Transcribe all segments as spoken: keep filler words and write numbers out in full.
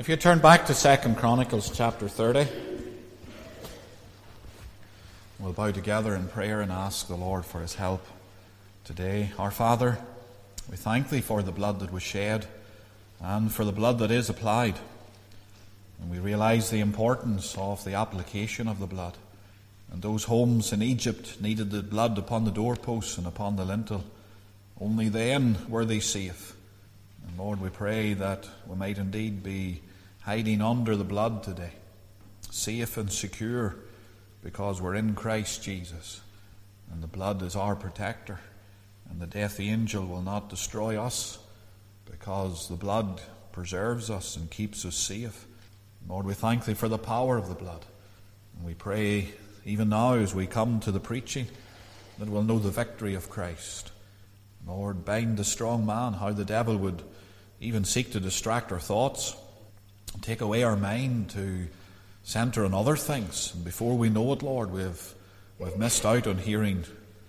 If you turn back to Second Chronicles chapter thirty, we'll bow together in prayer and ask the Lord for his help today. Our Father, we thank thee for the blood that was shed and for the blood that is applied. And we realize the importance of the application of the blood. And those homes in Egypt needed the blood upon the doorposts and upon the lintel. Only then were they safe. And Lord, we pray that we might indeed be hiding under the blood today, safe and secure, because we're in Christ Jesus. And the blood is our protector. And the death angel will not destroy us, because the blood preserves us and keeps us safe. Lord, we thank thee for the power of the blood. And we pray even now as we come to the preaching that we'll know the victory of Christ. Lord, bind the strong man, how the devil would even seek to distract our thoughts, take away our mind to centre on other things. And before we know it, Lord, we've, we've missed out on hearing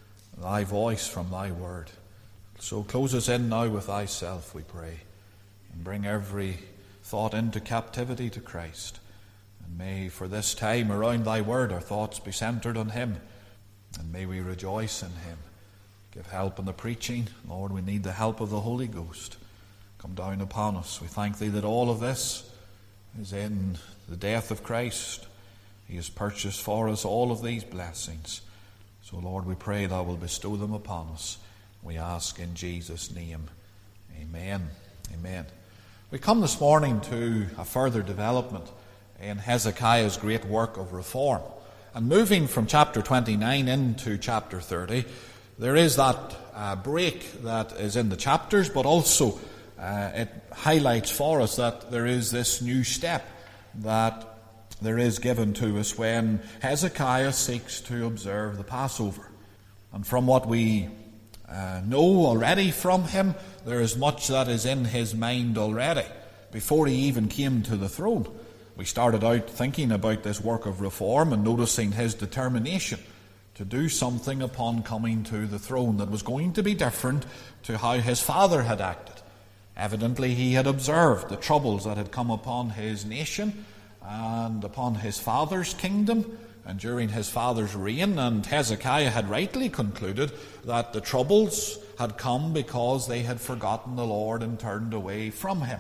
thy voice from thy word. So close us in now with thyself, we pray, and bring every thought into captivity to Christ. And may for this time around thy word our thoughts be centred on him, and may we rejoice in him. Give help in the preaching. Lord, we need the help of the Holy Ghost. Come down upon us. We thank thee that all of this is in the death of Christ. He has purchased for us all of these blessings. So, Lord, we pray thou wilt bestow them upon us. We ask in Jesus' name. Amen. Amen. We come this morning to a further development in Hezekiah's great work of reform. And moving from chapter twenty-nine into chapter thirty, there is that uh, break that is in the chapters, but also uh, it highlights for us that there is this new step that there is given to us when Hezekiah seeks to observe the Passover. And from what we uh, know already from him, there is much that is in his mind already before he even came to the throne. We started out thinking about this work of reform and noticing his determination to do something upon coming to the throne that was going to be different to how his father had acted. Evidently, he had observed the troubles that had come upon his nation and upon his father's kingdom and during his father's reign, and Hezekiah had rightly concluded that the troubles had come because they had forgotten the Lord and turned away from him.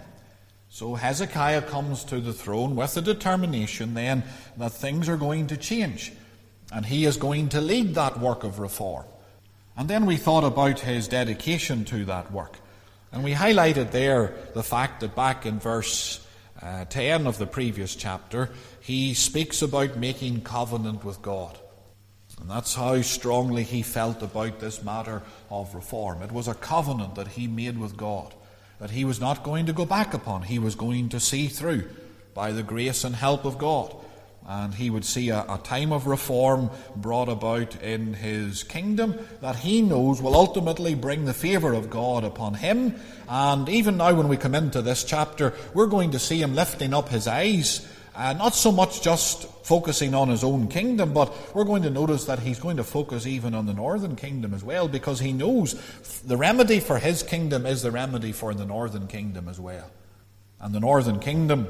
So Hezekiah comes to the throne with the determination then that things are going to change, and he is going to lead that work of reform. And then we thought about his dedication to that work. And we highlighted there the fact that back in verse uh, ten of the previous chapter, he speaks about making covenant with God. And that's how strongly he felt about this matter of reform. It was a covenant that he made with God, that he was not going to go back upon. He was going to see through by the grace and help of God. And he would see a, a time of reform brought about in his kingdom that he knows will ultimately bring the favour of God upon him. And even now when we come into this chapter, we're going to see him lifting up his eyes, uh, not so much just focusing on his own kingdom, but we're going to notice that he's going to focus even on the northern kingdom as well, because he knows the remedy for his kingdom is the remedy for the northern kingdom as well. And the northern kingdom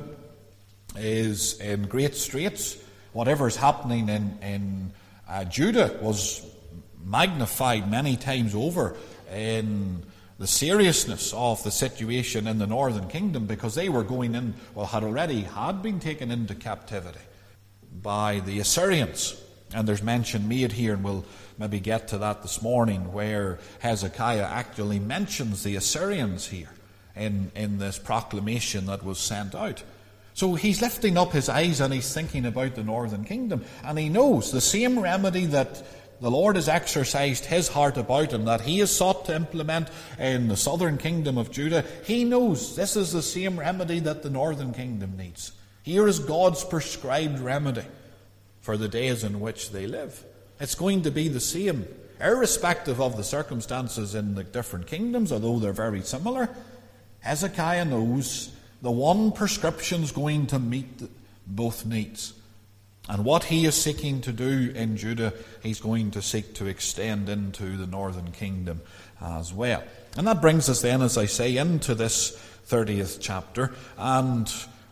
is in great straits. Whatever's happening in, in uh, Judah was magnified many times over in the seriousness of the situation in the northern kingdom, because they were going in, well, had already had been taken into captivity by the Assyrians. And there's mention made here, and we'll maybe get to that this morning, where Hezekiah actually mentions the Assyrians here in, in this proclamation that was sent out. So he's lifting up his eyes and he's thinking about the northern kingdom. And he knows the same remedy that the Lord has exercised his heart about and that he has sought to implement in the southern kingdom of Judah. He knows this is the same remedy that the northern kingdom needs. Here is God's prescribed remedy for the days in which they live. It's going to be the same, irrespective of the circumstances in the different kingdoms, although they're very similar. Hezekiah knows the one prescription is going to meet both needs. And what he is seeking to do in Judah, he's going to seek to extend into the northern kingdom as well. And that brings us then, as I say, into this thirtieth chapter. And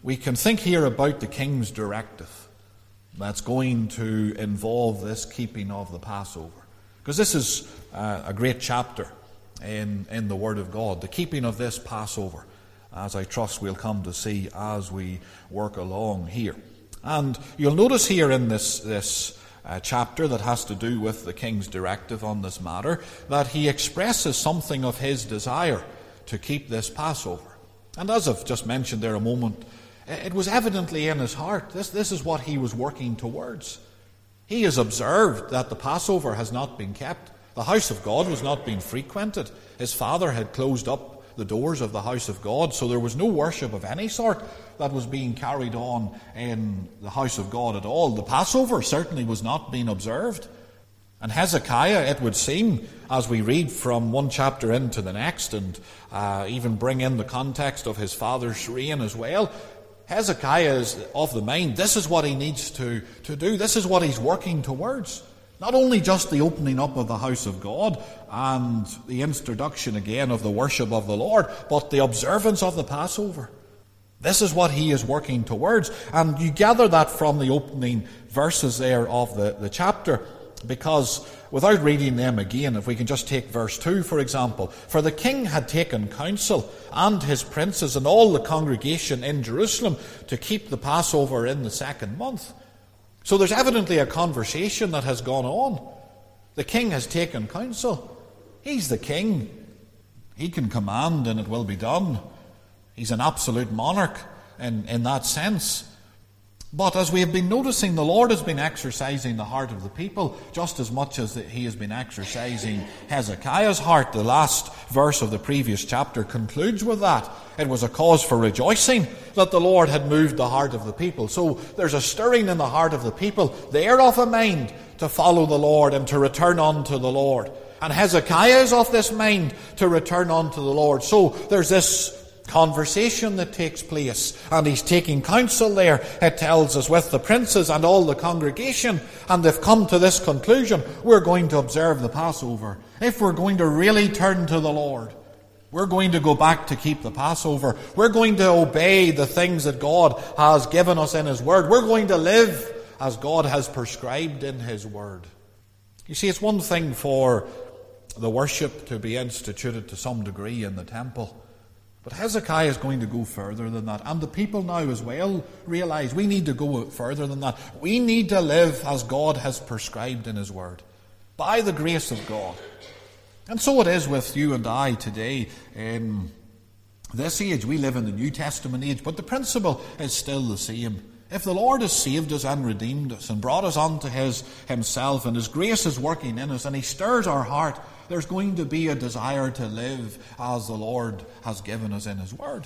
we can think here about the king's directive that's going to involve this keeping of the Passover. Because this is uh, a great chapter in, in the Word of God, the keeping of this Passover, as I trust we'll come to see as we work along here. And you'll notice here in this, this uh, chapter that has to do with the king's directive on this matter, that he expresses something of his desire to keep this Passover. And as I've just mentioned there a moment, it was evidently in his heart. This, this is what he was working towards. He has observed that the Passover has not been kept. The house of God was not being frequented. His father had closed up the doors of the house of God, so there was no worship of any sort that was being carried on in the house of God at all. The Passover certainly was not being observed. And Hezekiah, it would seem, as we read from one chapter into the next, and uh, even bring in the context of his father's reign as well, Hezekiah is of the mind, this is what he needs to, to do. This is what he's working towards. Not only just the opening up of the house of God and the introduction again of the worship of the Lord, but the observance of the Passover. This is what he is working towards. And you gather that from the opening verses there of the, the chapter, because without reading them again, if we can just take verse two, for example. For the king had taken counsel, and his princes, and all the congregation in Jerusalem, to keep the Passover in the second month. So there's evidently a conversation that has gone on. The king has taken counsel. He's the king. He can command and it will be done. He's an absolute monarch in, in that sense. But as we have been noticing, the Lord has been exercising the heart of the people just as much as he has been exercising Hezekiah's heart. The last verse of the previous chapter concludes with that. It was a cause for rejoicing that the Lord had moved the heart of the people. So there's a stirring in the heart of the people. They are of a mind to follow the Lord and to return unto the Lord. And Hezekiah is of this mind to return unto the Lord. So there's this conversation that takes place, and he's taking counsel there, it tells us, with the princes and all the congregation, and they've come to this conclusion: we're going to observe the Passover. If we're going to really turn to the Lord, we're going to go back to keep the Passover. We're going to obey the things that God has given us in his word. We're going to live as God has prescribed in his word. You see, it's one thing for the worship to be instituted to some degree in the temple, but Hezekiah is going to go further than that. And the people now as well realize we need to go further than that. We need to live as God has prescribed in his word, by the grace of God. And so it is with you and I today. In this age, we live in the New Testament age, but the principle is still the same. If the Lord has saved us and redeemed us and brought us unto his, himself, and his grace is working in us, and he stirs our heart, there's going to be a desire to live as the Lord has given us in his word.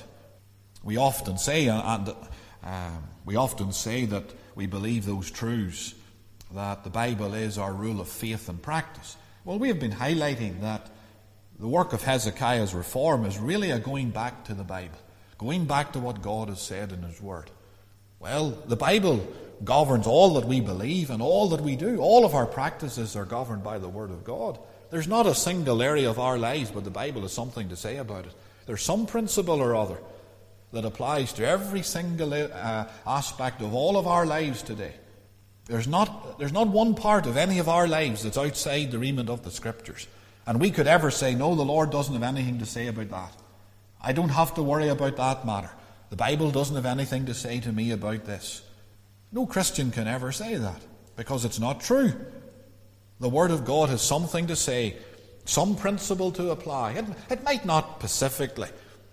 We often say, and uh, we often say that we believe those truths, that the Bible is our rule of faith and practice. Well, we have been highlighting that the work of Hezekiah's reform is really a going back to the Bible, going back to what God has said in his word. Well, the Bible governs all that we believe and all that we do. All of our practices are governed by the word of God. There's not a single area of our lives, but the Bible has something to say about it. There's some principle or other that applies to every single uh, aspect of all of our lives today. There's not, there's not one part of any of our lives that's outside the remit of the Scriptures. And we could ever say, no, the Lord doesn't have anything to say about that. I don't have to worry about that matter. The Bible doesn't have anything to say to me about this. No Christian can ever say that, because it's not true. The Word of God has something to say, some principle to apply. It, it might not specifically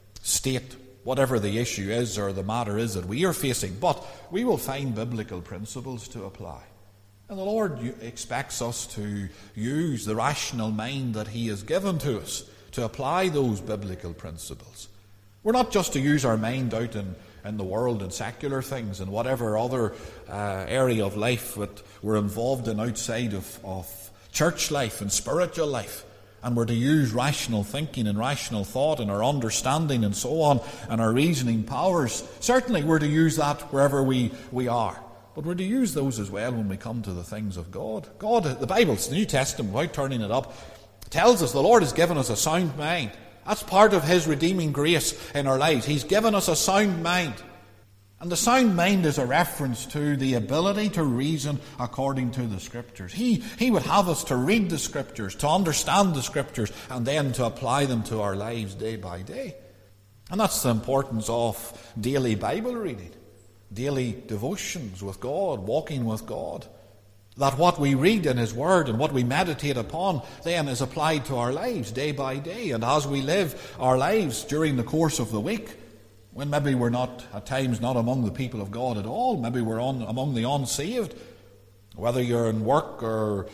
state whatever the issue is or the matter is that we are facing, but we will find biblical principles to apply. And the Lord expects us to use the rational mind that he has given to us to apply those biblical principles. We're not just to use our mind out in, in the world and secular things and whatever other uh, area of life that we're involved in outside of, of church life and spiritual life. And we're to use rational thinking and rational thought and our understanding and so on and our reasoning powers. Certainly we're to use that wherever we, we are. But we're to use those as well when we come to the things of God. God, the Bible, the New Testament, without turning it up, tells us the Lord has given us a sound mind. That's part of his redeeming grace in our lives. He's given us a sound mind. And the sound mind is a reference to the ability to reason according to the Scriptures. He, he would have us to read the Scriptures, to understand the Scriptures, and then to apply them to our lives day by day. And that's the importance of daily Bible reading, daily devotions with God, walking with God. That what we read in His Word and what we meditate upon then is applied to our lives day by day. And as we live our lives during the course of the week, when maybe we're not, at times, not among the people of God at all, maybe we're on, among the unsaved, whether you're in work or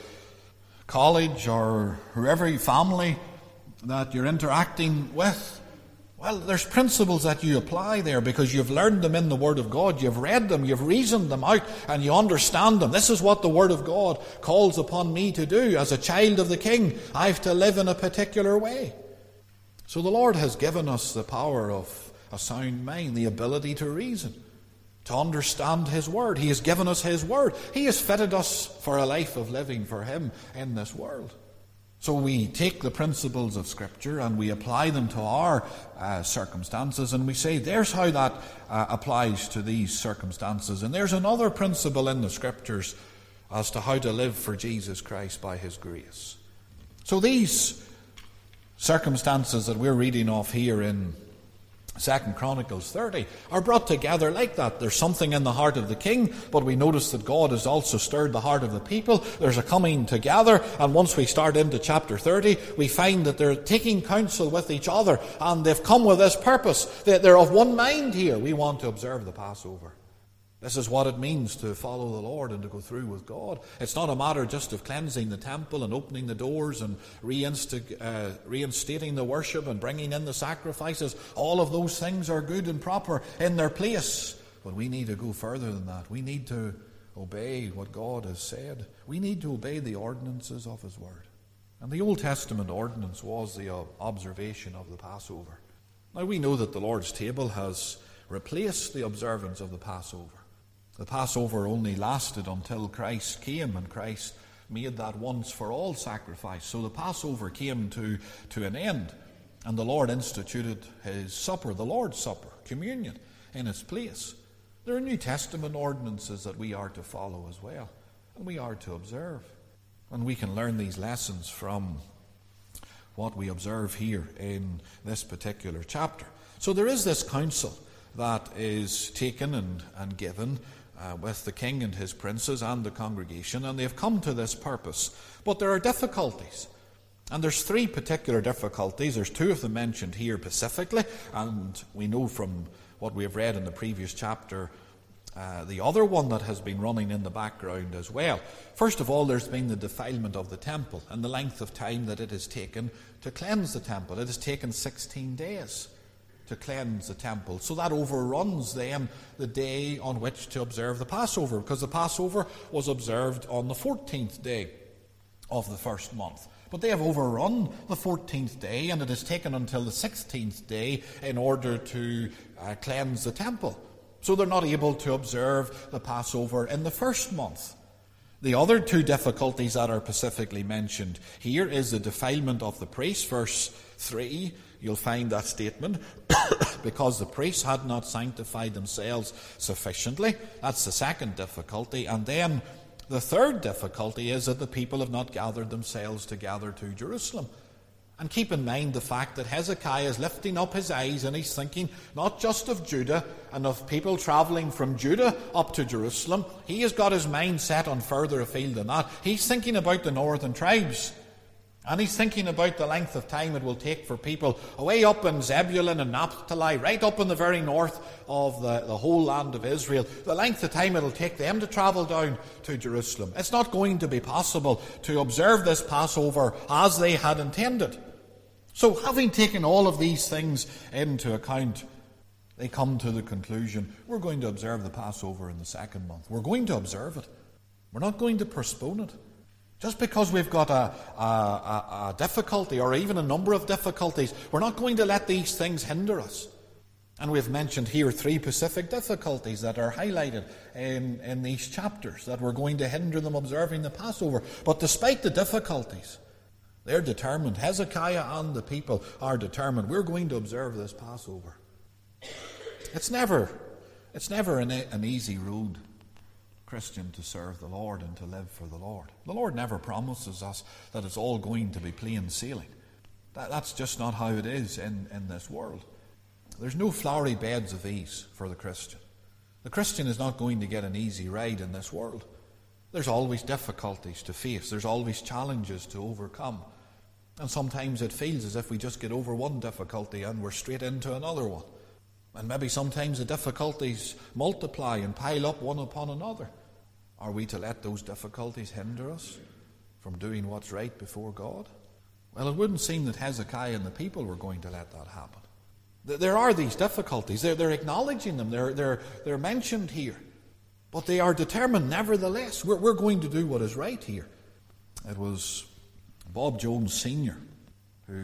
college or whoever family that you're interacting with, well, there's principles that you apply there because you've learned them in the Word of God, you've read them, you've reasoned them out, and you understand them. This is what the Word of God calls upon me to do. As a child of the King, I have to live in a particular way. So the Lord has given us the power of a sound mind, the ability to reason, to understand His Word. He has given us His Word. He has fitted us for a life of living for Him in this world. So we take the principles of Scripture and we apply them to our uh, circumstances, and we say, there's how that uh, applies to these circumstances. And there's another principle in the Scriptures as to how to live for Jesus Christ by His grace. So these circumstances that we're reading off here in Second Chronicles thirty are brought together like that. There's something in the heart of the king, but we notice that God has also stirred the heart of the people. There's a coming together, and once we start into chapter thirty, we find that they're taking counsel with each other, and they've come with this purpose. They're of one mind here. We want to observe the Passover. This is what it means to follow the Lord and to go through with God. It's not a matter just of cleansing the temple and opening the doors and reinsta- uh, reinstating the worship and bringing in the sacrifices. All of those things are good and proper in their place. But we need to go further than that. We need to obey what God has said. We need to obey the ordinances of His Word. And the Old Testament ordinance was the observation of the Passover. Now we know that the Lord's table has replaced the observance of the Passover. The Passover only lasted until Christ came, and Christ made that once for all sacrifice. So the Passover came to, to an end, and the Lord instituted His supper, the Lord's Supper, communion, in its place. There are New Testament ordinances that we are to follow as well, and we are to observe. And we can learn these lessons from what we observe here in this particular chapter. So there is this counsel that is taken and, and given Uh, with the king and his princes and the congregation, and they've come to this purpose. But there are difficulties, and there's three particular difficulties. There's two of them mentioned here specifically, and we know from what we have read in the previous chapter uh, the other one that has been running in the background as well. First of all, there's been the defilement of the temple and the length of time that it has taken to cleanse the temple. It has taken sixteen days to cleanse the temple. So that overruns then the day on which to observe the Passover, because the Passover was observed on the fourteenth day of the first month. But they have overrun the fourteenth day, and it has taken until the sixteenth day in order to uh, cleanse the temple. So they're not able to observe the Passover in the first month. The other two difficulties that are specifically mentioned here is the defilement of the priests. Verse three, you'll find that statement, because the priests had not sanctified themselves sufficiently. That's the second difficulty. And then the third difficulty is that the people have not gathered themselves together to Jerusalem. And keep in mind the fact that Hezekiah is lifting up his eyes and he's thinking not just of Judah and of people travelling from Judah up to Jerusalem. He has got his mind set on further afield than that. He's thinking about the northern tribes. And he's thinking about the length of time it will take for people away up in Zebulun and Naphtali, right up in the very north of the, the whole land of Israel, the length of time it will take them to travel down to Jerusalem. It's not going to be possible to observe this Passover as they had intended. So having taken all of these things into account, they come to the conclusion, we're going to observe the Passover in the second month. We're going to observe it. We're not going to postpone it. Just because we've got a, a, a, a difficulty or even a number of difficulties, we're not going to let these things hinder us. And we've mentioned here three specific difficulties that are highlighted in, in these chapters that were going to hinder them observing the Passover. But despite the difficulties, they're determined. Hezekiah and the people are determined. We're going to observe this Passover. It's never It's never an, an easy road, Christian, to serve the Lord and to live for the Lord. The Lord never promises us that it's all going to be plain sailing. That, that's just not how it is in, in this world. There's no flowery beds of ease for the Christian. The Christian is not going to get an easy ride in this world. There's always difficulties to face. There's always challenges to overcome. And sometimes it feels as if we just get over one difficulty and we're straight into another one. And maybe sometimes the difficulties multiply and pile up one upon another. Are we to let those difficulties hinder us from doing what's right before God? Well, it wouldn't seem that Hezekiah and the people were going to let that happen. There are these difficulties. They're, they're acknowledging them. They're, they're, they're mentioned here. But they are determined, nevertheless, we're, we're going to do what is right here. It was Bob Jones Senior who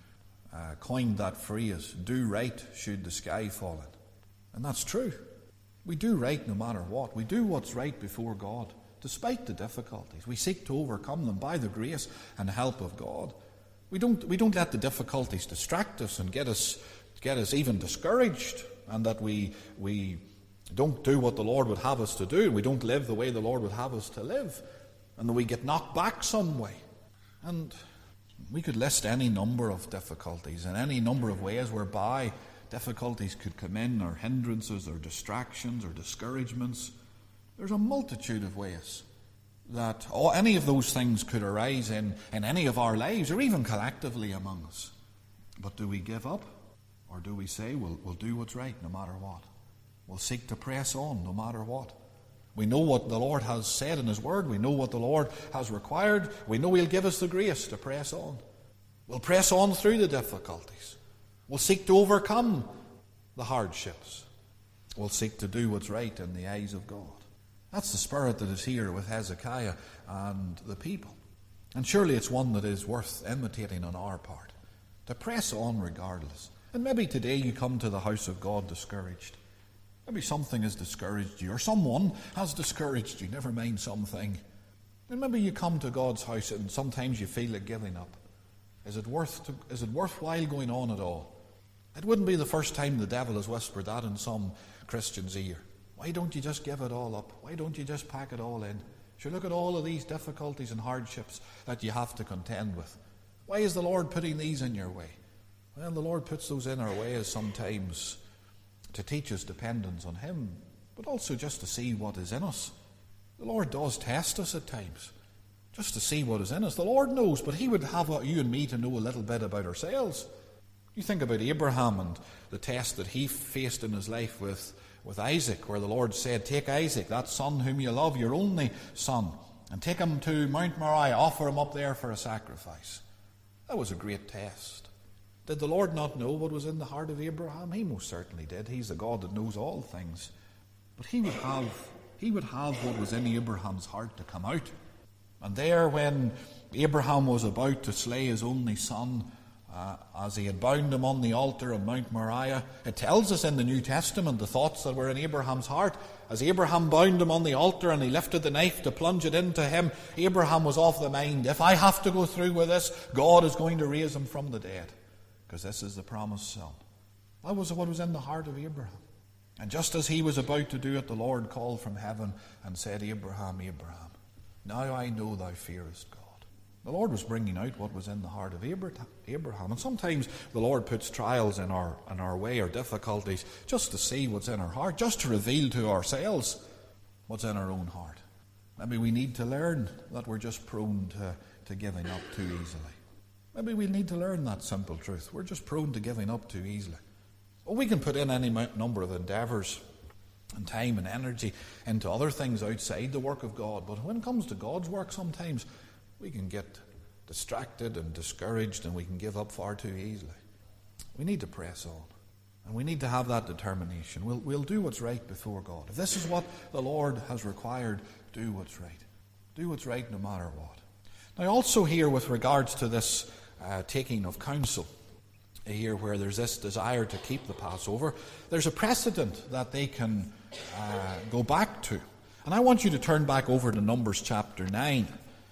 uh, coined that phrase, do right should the sky fall in. And that's true. We do right no matter what. We do what's right before God, despite the difficulties. We seek to overcome them by the grace and help of God. We don't, we don't let the difficulties distract us and get us, get us even discouraged, and that we, we don't do what the Lord would have us to do. We don't live the way the Lord would have us to live, and that we get knocked back some way. And we could list any number of difficulties and any number of ways whereby difficulties could come in, or hindrances, or distractions, or discouragements. There's a multitude of ways that all, any of those things could arise in, in any of our lives, or even collectively among us. But do we give up? Or do we say, we'll, we'll do what's right no matter what? We'll seek to press on no matter what. We know what the Lord has said in His Word. We know what the Lord has required. We know He'll give us the grace to press on. We'll press on through the difficulties. We'll seek to overcome the hardships. We'll seek to do what's right in the eyes of God. That's the spirit that is here with Hezekiah and the people. And surely it's one that is worth imitating on our part, to press on regardless. And maybe today you come to the house of God discouraged. Maybe something has discouraged you, or someone has discouraged you, never mind something. And maybe you come to God's house and sometimes you feel like giving up. Is it worth to, is it worthwhile going on at all? It wouldn't be the first time the devil has whispered that in some Christian's ear. Why don't you just give it all up? Why don't you just pack it all in? Sure, look at all of these difficulties and hardships that you have to contend with. Why is the Lord putting these in your way? Well, the Lord puts those in our way as sometimes to teach us dependence on Him, but also just to see what is in us. The Lord does test us at times, just to see what is in us. The Lord knows, but He would have you and me to know a little bit about ourselves. You think about Abraham and the test that he faced in his life with, with Isaac, where the Lord said, take Isaac, that son whom you love, your only son, and take him to Mount Moriah, offer him up there for a sacrifice. That was a great test. Did the Lord not know what was in the heart of Abraham? He most certainly did. He's the God that knows all things. But he would have, he would have what was in Abraham's heart to come out. And there, when Abraham was about to slay his only son, uh, as he had bound him on the altar on Mount Moriah, it tells us in the New Testament the thoughts that were in Abraham's heart. As Abraham bound him on the altar and he lifted the knife to plunge it into him, Abraham was of the mind, if I have to go through with this, God is going to raise him from the dead, because this is the promised son. That was what was in the heart of Abraham. And just as he was about to do it, the Lord called from heaven and said, Abraham, Abraham, now I know thou fearest God. The Lord was bringing out what was in the heart of Abraham. And sometimes the Lord puts trials in our, in our way, or difficulties, just to see what's in our heart, just to reveal to ourselves what's in our own heart. Maybe we need to learn that we're just prone to, to giving up too easily. Maybe we need to learn that simple truth. We're just prone to giving up too easily. Well, we can put in any number of endeavours and time and energy into other things outside the work of God. But when it comes to God's work, sometimes we can get distracted and discouraged, and we can give up far too easily. We need to press on, and we need to have that determination. We'll, we'll do what's right before God. If this is what the Lord has required, do what's right. Do what's right no matter what. Now, also here with regards to this uh, taking of counsel, here where there's this desire to keep the Passover, there's a precedent that they can uh, go back to. And I want you to turn back over to Numbers chapter nine,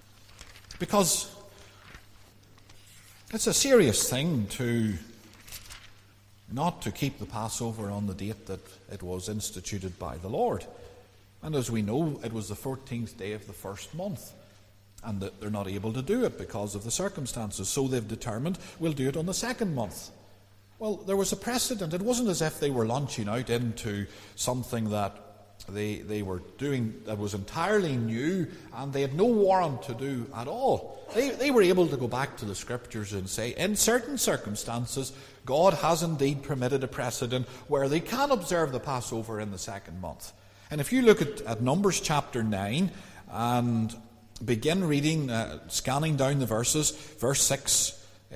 because it's a serious thing to not to keep the Passover on the date that it was instituted by the Lord. And as we know, it was the fourteenth day of the first month, and that they're not able to do it because of the circumstances. So they've determined, we'll do it on the second month. Well, there was a precedent. It wasn't as if they were launching out into something that they they were doing that was entirely new and they had no warrant to do at all. They, they were able to go back to the Scriptures and say, in certain circumstances, God has indeed permitted a precedent where they can observe the Passover in the second month. And if you look at, at Numbers chapter nine and begin reading, uh, scanning down the verses, verse six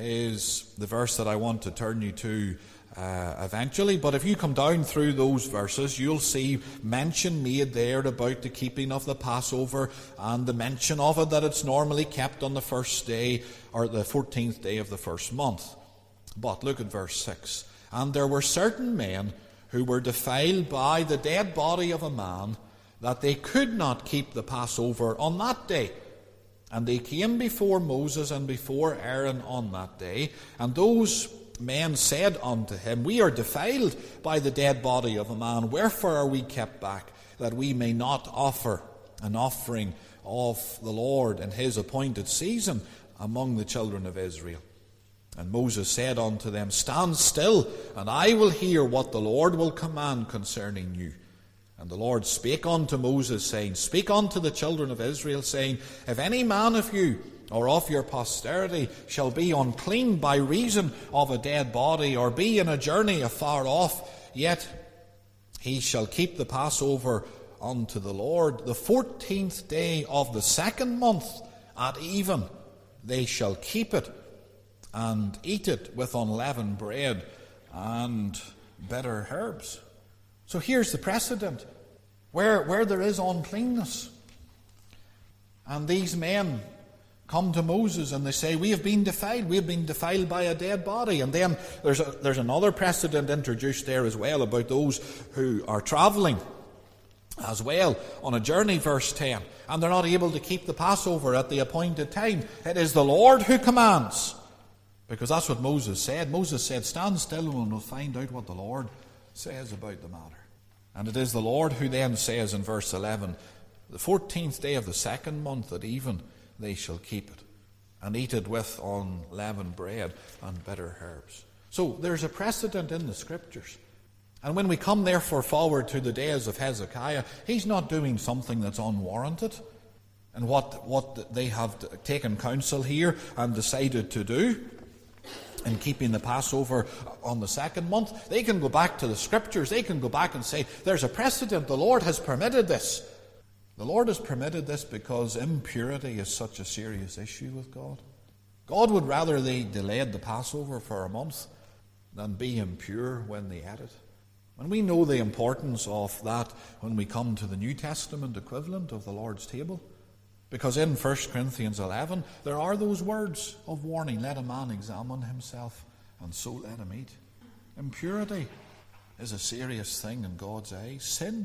is the verse that I want to turn you to uh, eventually. But if you come down through those verses, you'll see mention made there about the keeping of the Passover and the mention of it that it's normally kept on the first day or the fourteenth day of the first month. But look at verse six. And there were certain men who were defiled by the dead body of a man, that they could not keep the Passover on that day. And they came before Moses and before Aaron on that day. And those men said unto him, We are defiled by the dead body of a man. Wherefore are we kept back, that we may not offer an offering of the Lord in his appointed season among the children of Israel? And Moses said unto them, Stand still, and I will hear what the Lord will command concerning you. And the Lord spake unto Moses, saying, Speak unto the children of Israel, saying, If any man of you or of your posterity shall be unclean by reason of a dead body, or be in a journey afar off, yet he shall keep the Passover unto the Lord. The fourteenth day of the second month at even they shall keep it, and eat it with unleavened bread and bitter herbs. So here's the precedent. Where, where there is uncleanness. And these men come to Moses and they say, We have been defiled. We have been defiled by a dead body. And then there's, a, there's another precedent introduced there as well about those who are travelling as well on a journey, verse ten. And they're not able to keep the Passover at the appointed time. It is the Lord who commands. Because that's what Moses said. Moses said, Stand still and we'll find out what the Lord says about the matter. And it is the Lord who then says in verse eleven, The fourteenth day of the second month at even they shall keep it, and eat it with unleavened bread and bitter herbs. So there's a precedent in the Scriptures. And when we come therefore forward to the days of Hezekiah, he's not doing something that's unwarranted. And what, what they have taken counsel here and decided to do in keeping the Passover on the second month, they can go back to the Scriptures. They can go back and say, there's a precedent. The Lord has permitted this. The Lord has permitted this because impurity is such a serious issue with God. God would rather they delayed the Passover for a month than be impure when they ate it. And we know the importance of that when we come to the New Testament equivalent of the Lord's table. Because in First Corinthians eleven, there are those words of warning, let a man examine himself, and so let him eat. Impurity is a serious thing in God's eyes. Sin,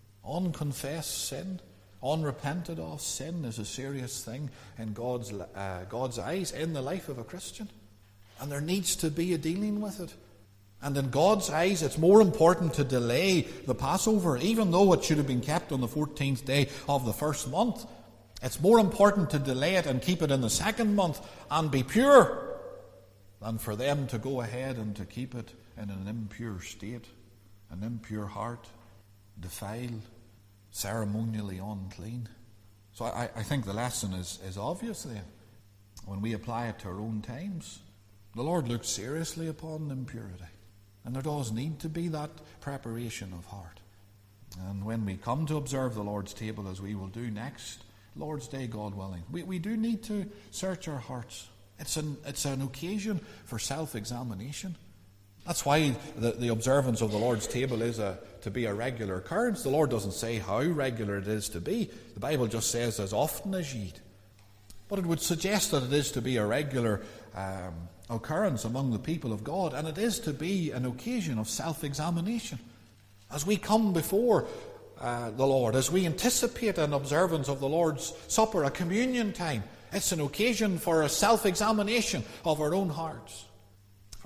unconfessed sin, unrepented of sin is a serious thing in God's, uh, God's eyes in the life of a Christian. And there needs to be a dealing with it. And in God's eyes, it's more important to delay the Passover, even though it should have been kept on the fourteenth day of the first month. It's more important to delay it and keep it in the second month and be pure than for them to go ahead and to keep it in an impure state, an impure heart, defiled, ceremonially unclean. So I, I think the lesson is, is obvious then. When we apply it to our own times, the Lord looks seriously upon impurity. And there does need to be that preparation of heart. And when we come to observe the Lord's table, as we will do next Lord's Day, God willing, we, we do need to search our hearts. It's an, it's an occasion for self-examination. That's why the, the observance of the Lord's table is a, to be a regular occurrence. The Lord doesn't say how regular it is to be. The Bible just says as often as ye eat. But it would suggest that it is to be a regular um, occurrence among the people of God, and it is to be an occasion of self-examination. As we come before uh, the Lord, as we anticipate an observance of the Lord's Supper, a communion time, it's an occasion for a self-examination of our own hearts.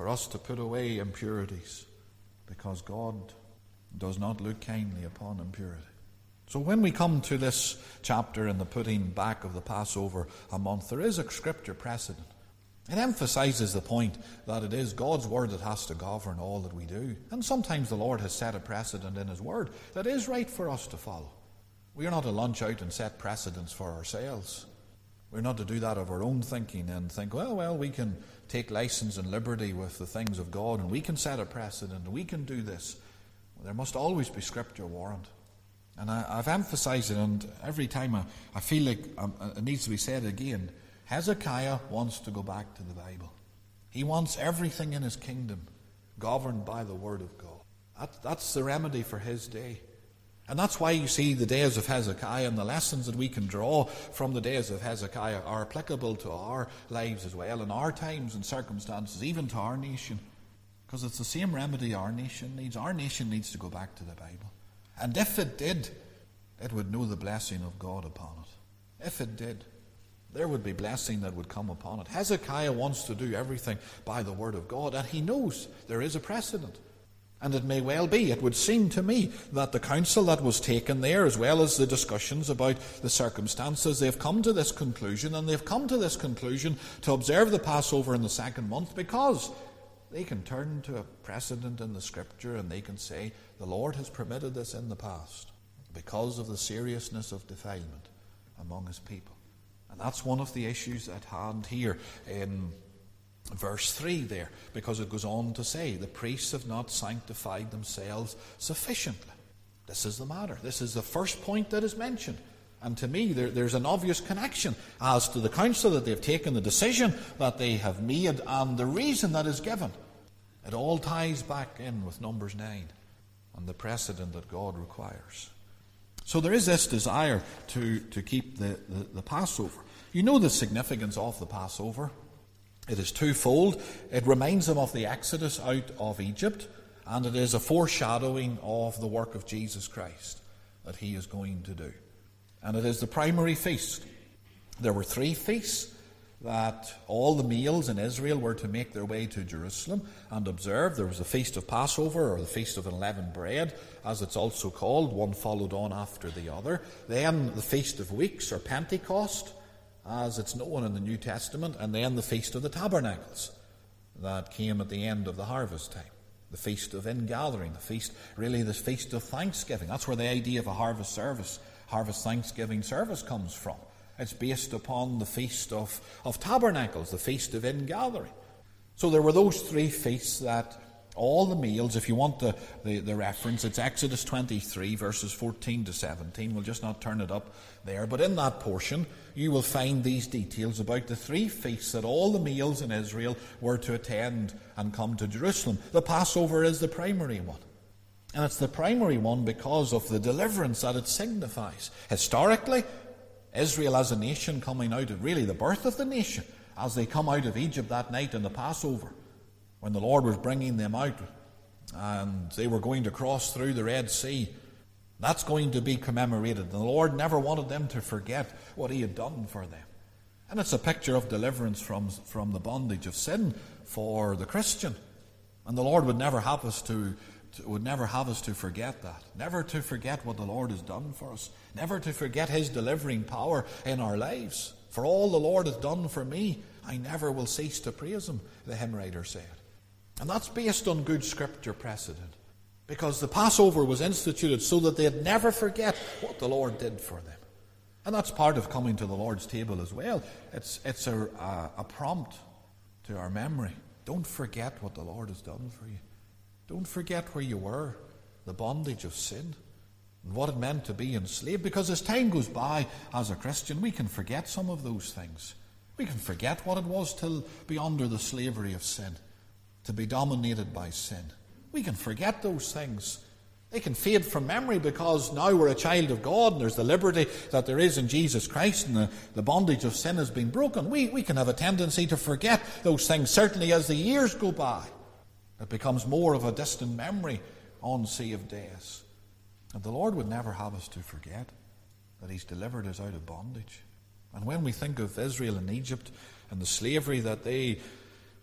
for us to put away impurities, because God does not look kindly upon impurity. So when we come to this chapter in the putting back of the Passover a month, there is a scripture precedent. It emphasizes the point that it is God's word that has to govern all that we do. And sometimes the Lord has set a precedent in his word that is right for us to follow. We are not to launch out and set precedents for ourselves. We're not to do that of our own thinking and think, well, well, we can take license and liberty with the things of God and we can set a precedent and we can do this. Well, there must always be scripture warrant. And I, I've emphasized it, and every time I, I feel like um, it needs to be said again, Hezekiah wants to go back to the Bible. He wants everything in his kingdom governed by the Word of God. That, that's the remedy for his day. And that's why you see the days of Hezekiah and the lessons that we can draw from the days of Hezekiah are applicable to our lives as well, in our times and circumstances, even to our nation. Because it's the same remedy our nation needs. Our nation needs to go back to the Bible. And if it did, it would know the blessing of God upon it. If it did, there would be blessing that would come upon it. Hezekiah wants to do everything by the word of God, and he knows there is a precedent. And it may well be, it would seem to me, that the counsel that was taken there, as well as the discussions about the circumstances, they've come to this conclusion, and they've come to this conclusion to observe the Passover in the second month because they can turn to a precedent in the Scripture and they can say, the Lord has permitted this in the past because of the seriousness of defilement among his people. And that's one of the issues at hand here in verse three there, because it goes on to say, the priests have not sanctified themselves sufficiently. This is the matter. This is the first point that is mentioned. And to me, there, there's an obvious connection as to the counsel that they've taken, the decision that they have made, and the reason that is given. It all ties back in with Numbers nine and the precedent that God requires. So there is this desire to, to keep the, the, the Passover. You know the significance of the Passover. It is twofold. It reminds them of the Exodus out of Egypt, and it is a foreshadowing of the work of Jesus Christ that he is going to do. And it is the primary feast. There were three feasts that all the males in Israel were to make their way to Jerusalem and observe. There was the Feast of Passover, or the Feast of Unleavened Bread, as it's also called. One followed on after the other. Then the Feast of Weeks, or Pentecost, as it's known in the New Testament. And then the Feast of the Tabernacles, that came at the end of the harvest time. The Feast of Ingathering, the feast, really the Feast of Thanksgiving. That's where the idea of a harvest service, harvest Thanksgiving service comes from. It's based upon the Feast of, of Tabernacles, the Feast of Ingathering. So there were those three feasts that all the males, if you want the, the, the reference, it's Exodus twenty-three, verses fourteen to seventeen. We'll just not turn it up there. But in that portion, you will find these details about the three feasts that all the males in Israel were to attend and come to Jerusalem. The Passover is the primary one. And it's the primary one because of the deliverance that it signifies. Historically, Israel as a nation coming out of really the birth of the nation, as they come out of Egypt that night in the Passover, when the Lord was bringing them out and they were going to cross through the Red Sea, that's going to be commemorated. The Lord never wanted them to forget what he had done for them. And it's a picture of deliverance from, from the bondage of sin for the Christian. And the Lord would never have us to would never have us to forget that. Never to forget what the Lord has done for us. Never to forget his delivering power in our lives. For all the Lord has done for me, I never will cease to praise him, the hymn writer said. And that's based on good scripture precedent. Because the Passover was instituted so that they'd never forget what the Lord did for them. And that's part of coming to the Lord's table as well. It's, it's a, a, a prompt to our memory. Don't forget what the Lord has done for you. Don't forget where you were, the bondage of sin, and what it meant to be enslaved. Because as time goes by as a Christian, we can forget some of those things. We can forget what it was to be under the slavery of sin, to be dominated by sin. We can forget those things. They can fade from memory because now we're a child of God and there's the liberty that there is in Jesus Christ and the, the bondage of sin has been broken. We, we can have a tendency to forget those things, certainly as the years go by. It becomes more of a distant memory on sea of days. And the Lord would never have us to forget that he's delivered us out of bondage. And when we think of Israel and Egypt and the slavery that they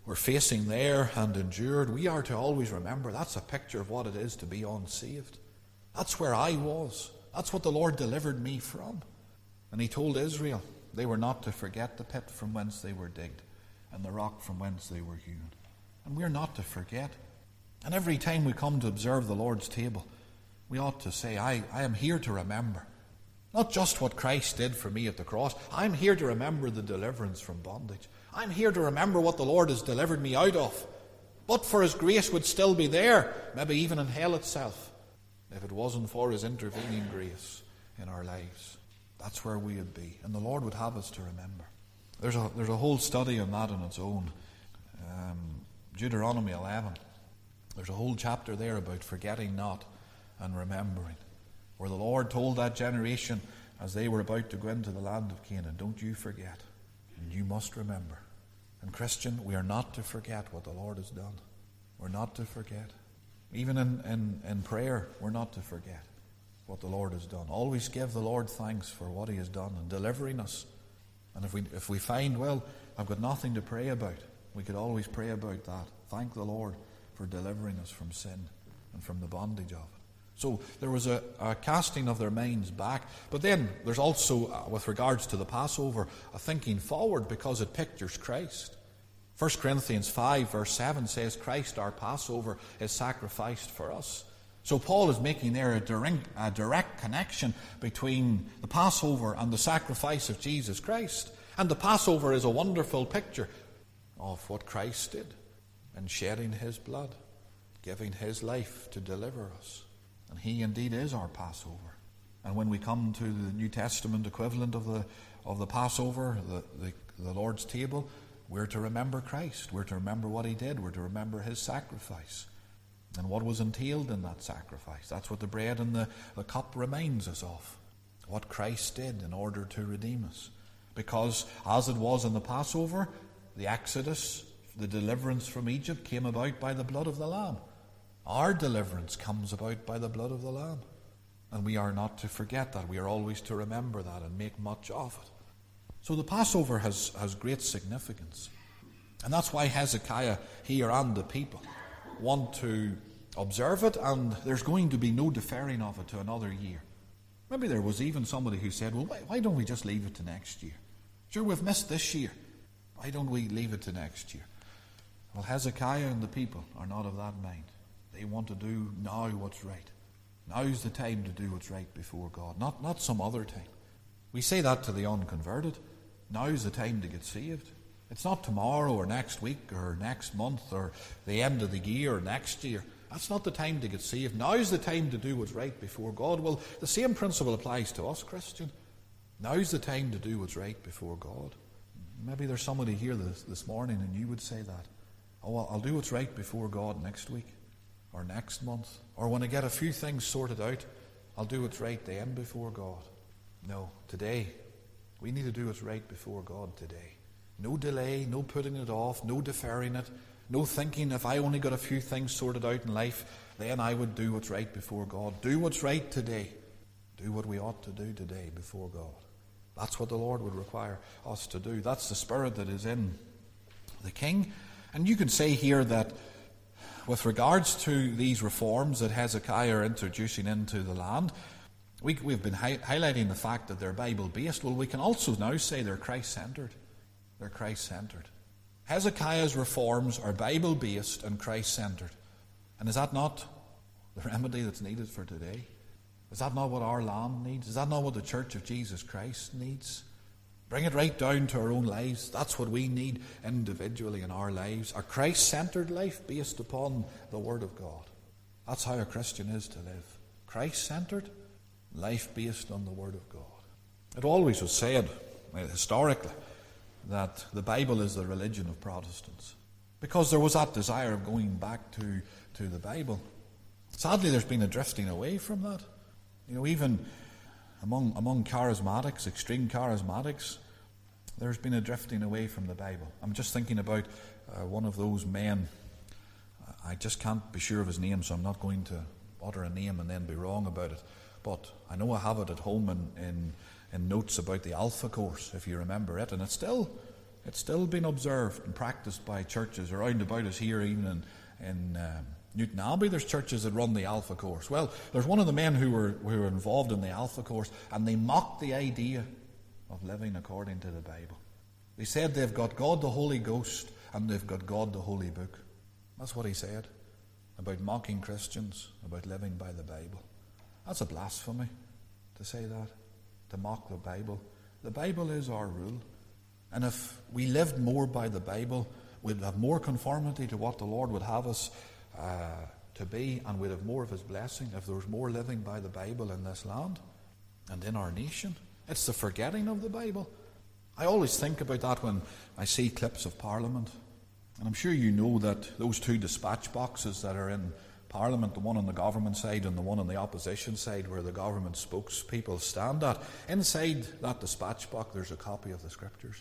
were facing there and endured, we are to always remember that's a picture of what it is to be unsaved. That's where I was. That's what the Lord delivered me from. And he told Israel they were not to forget the pit from whence they were digged and the rock from whence they were hewn. And we're not to forget. And every time we come to observe the Lord's table, we ought to say, I, I am here to remember. Not just what Christ did for me at the cross. I'm here to remember the deliverance from bondage. I'm here to remember what the Lord has delivered me out of. But for his grace would still be there, maybe even in hell itself, if it wasn't for his intervening grace in our lives. That's where we would be. And the Lord would have us to remember. There's a, there's a whole study on that on its own. Um, Deuteronomy eleven. There's a whole chapter there about forgetting not and remembering, where the Lord told that generation as they were about to go into the land of Canaan, don't you forget, and you must remember. And Christian, we are not to forget what the Lord has done. We're not to forget. Even in, in, in prayer, we're not to forget what the Lord has done. Always give the Lord thanks for what he has done in delivering us. And if we if we find, well, I've got nothing to pray about, we could always pray about that. Thank the Lord for delivering us from sin and from the bondage of it. So there was a, a casting of their minds back. But then there's also, uh, with regards to the Passover, a thinking forward, because it pictures Christ. First Corinthians five verse seven says, Christ our Passover is sacrificed for us. So Paul is making there a direct, a direct connection between the Passover and the sacrifice of Jesus Christ. And the Passover is a wonderful picture of what Christ did in shedding his blood, giving his life to deliver us. And he indeed is our Passover. And when we come to the New Testament equivalent of the of the Passover, the, the, the Lord's table, we're to remember Christ. We're to remember what he did. We're to remember his sacrifice and what was entailed in that sacrifice. That's what the bread and the, the cup reminds us of, what Christ did in order to redeem us. Because as it was in the Passover, the Exodus, the deliverance from Egypt, came about by the blood of the Lamb. Our deliverance comes about by the blood of the Lamb. And we are not to forget that. We are always to remember that and make much of it. So the Passover has, has great significance. And that's why Hezekiah here and the people want to observe it, and there's going to be no deferring of it to another year. Maybe there was even somebody who said, well, why, why don't we just leave it to next year? Sure, we've missed this year. Why don't we leave it to next year? Well, Hezekiah and the people are not of that mind. They want to do now what's right. Now's the time to do what's right before God, not, not some other time. We say that to the unconverted. Now's the time to get saved. It's not tomorrow or next week or next month or the end of the year or next year. That's not the time to get saved. Now's the time to do what's right before God. Well, the same principle applies to us, Christian. Now's the time to do what's right before God. Maybe there's somebody here this, this morning and you would say that. Oh, well, I'll do what's right before God next week or next month. Or when I get a few things sorted out, I'll do what's right then before God. No, today. We need to do what's right before God today. No delay, no putting it off, no deferring it, no thinking if I only got a few things sorted out in life, then I would do what's right before God. Do what's right today. Do what we ought to do today before God. That's what the Lord would require us to do. That's the spirit that is in the King. And you can say here that with regards to these reforms that Hezekiah are introducing into the land, we, we've been hi- highlighting the fact that they're Bible-based. Well, we can also now say they're Christ-centered. They're Christ-centered. Hezekiah's reforms are Bible-based and Christ-centered. And is that not the remedy that's needed for today? Is that not what our land needs? Is that not what the Church of Jesus Christ needs? Bring it right down to our own lives. That's what we need individually in our lives. A Christ-centered life based upon the Word of God. That's how a Christian is to live. Christ-centered, life based on the Word of God. It always was said, historically, that the Bible is the religion of Protestants, because there was that desire of going back to, to the Bible. Sadly, there's been a drifting away from that. You know, even among among charismatics, extreme charismatics, there's been a drifting away from the Bible. I'm just thinking about uh, one of those men. I just can't be sure of his name, so I'm not going to utter a name and then be wrong about it. But I know I have it at home in, in, in notes about the Alpha Course, if you remember it, and it's still It's still been observed and practiced by churches around about us here, even in, in um, Newton Abbey. There's churches that run the Alpha course. Well, there's one of the men who were, who were involved in the Alpha course, and they mocked the idea of living according to the Bible. They said they've got God the Holy Ghost and they've got God the Holy Book. That's what he said about mocking Christians, about living by the Bible. That's a blasphemy to say that, to mock the Bible. The Bible is our rule. And if we lived more by the Bible, we'd have more conformity to what the Lord would have us uh, to be, and we'd have more of his blessing if there was more living by the Bible in this land and in our nation. It's the forgetting of the Bible. I always think about that when I see clips of Parliament. And I'm sure you know that those two dispatch boxes that are in Parliament, the one on the government side and the one on the opposition side where the government spokespeople stand at, inside that dispatch box there's a copy of the Scriptures.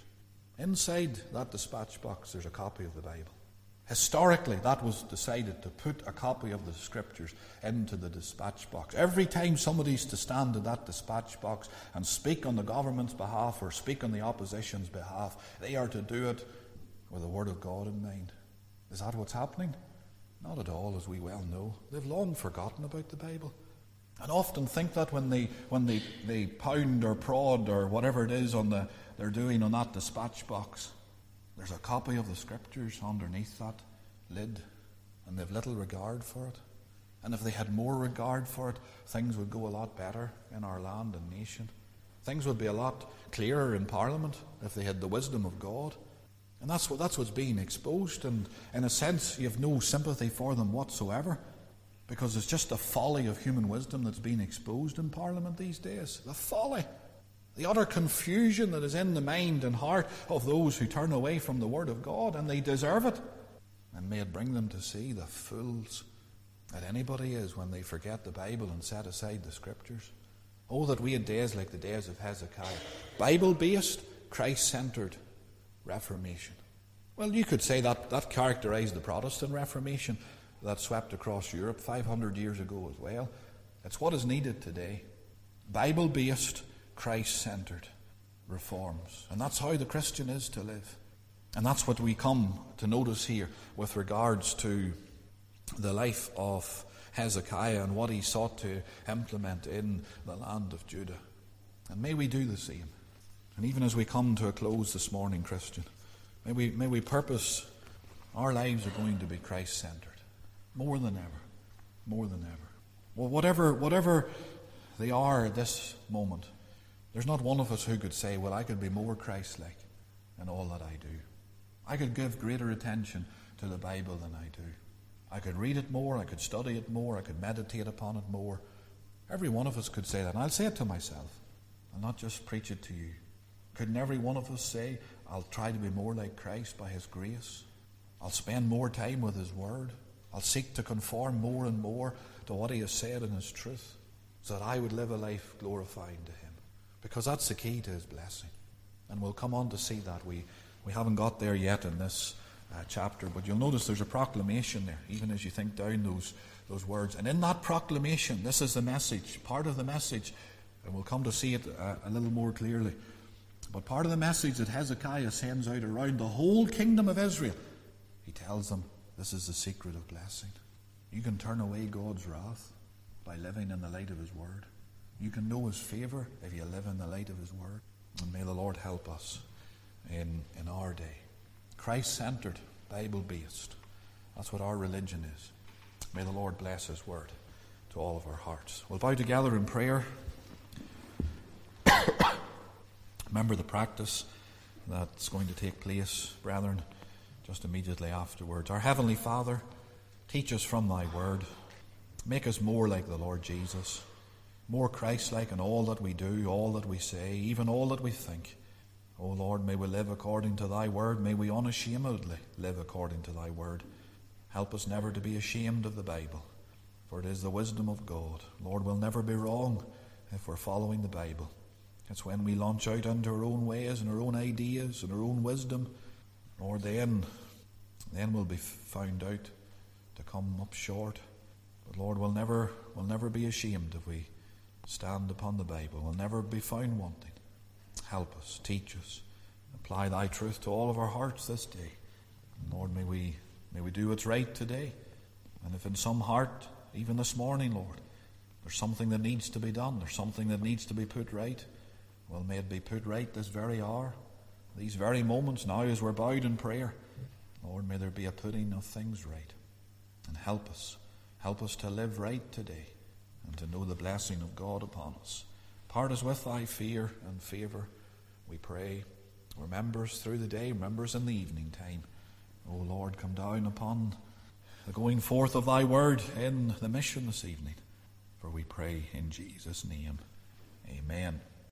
Inside that dispatch box there's a copy of the Bible. Historically, that was decided to put a copy of the Scriptures into the dispatch box. Every time somebody's to stand in that dispatch box and speak on the government's behalf or speak on the opposition's behalf, they are to do it with the Word of God in mind. Is that what's happening? Not at all, as we well know. They've long forgotten about the Bible. And often think that when they when they, they pound or prod or whatever it is on the they're doing on that dispatch box, there's a copy of the Scriptures underneath that lid, and they've little regard for it. And if they had more regard for it, things would go a lot better in our land and nation. Things would be a lot clearer in Parliament if they had the wisdom of God. And that's what that's what's being exposed, and in a sense you have no sympathy for them whatsoever, because it's just the folly of human wisdom that's being exposed in Parliament these days. The folly, the utter confusion that is in the mind and heart of those who turn away from the Word of God, and they deserve it. And may it bring them to see the fools that anybody is when they forget the Bible and set aside the Scriptures. Oh, that we had days like the days of Hezekiah, Bible-based, Christ-centred Reformation. Well, you could say that that characterized the Protestant Reformation that swept across Europe five hundred years ago as well. It's what is needed today. Bible-based, Christ-centred reforms. And that's how the Christian is to live. And that's what we come to notice here with regards to the life of Hezekiah and what he sought to implement in the land of Judah. And may we do the same. And even as we come to a close this morning, Christian, may we, may we purpose our lives are going to be Christ-centred. More than ever. More than ever. Well, whatever, whatever they are at this moment, there's not one of us who could say, well, I could be more Christ-like in all that I do. I could give greater attention to the Bible than I do. I could read it more, I could study it more, I could meditate upon it more. Every one of us could say that. And I'll say it to myself. I'll not just preach it to you. Couldn't every one of us say, I'll try to be more like Christ by His grace? I'll spend more time with His Word. I'll seek to conform more and more to what He has said in His truth, so that I would live a life glorifying to Him. Because that's the key to His blessing. And we'll come on to see that. We, we haven't got there yet in this uh, chapter, but you'll notice there's a proclamation there, even as you think down those, those words. And in that proclamation, this is the message, part of the message, and we'll come to see it uh, a little more clearly. But part of the message that Hezekiah sends out around the whole kingdom of Israel, he tells them, this is the secret of blessing. You can turn away God's wrath by living in the light of His Word. You can know His favour if you live in the light of His Word. And may the Lord help us in, in our day. Christ-centred, Bible-based. That's what our religion is. May the Lord bless His Word to all of our hearts. We'll bow together in prayer. Remember the practice that's going to take place, brethren, just immediately afterwards. Our Heavenly Father, teach us from Thy Word. Make us more like the Lord Jesus, more Christ-like in all that we do, all that we say, even all that we think. O Lord, may we live according to Thy Word. May we unashamedly live according to Thy Word. Help us never to be ashamed of the Bible, for it is the wisdom of God. Lord, we'll never be wrong if we're following the Bible. It's when we launch out into our own ways and our own ideas and our own wisdom, Lord, then, then we'll be found out to come up short. But Lord, we'll never, we'll never be ashamed if we stand upon the Bible. We'll never be found wanting. Help us, teach us, Apply thy truth to all of our hearts this day. And Lord, may we, may we do what's right today. And if in some heart, even this morning, Lord, there's something that needs to be done, there's something that needs to be put right, well, may it be put right this very hour, these very moments now as we're bowed in prayer. Lord, may there be a putting of things right. And help us, help us to live right today and to know the blessing of God upon us. Part us with thy fear and favour, we pray. Remember us through the day, remember us in the evening time. O Lord, come down upon the going forth of thy word in the mission this evening. For we pray in Jesus' name. Amen.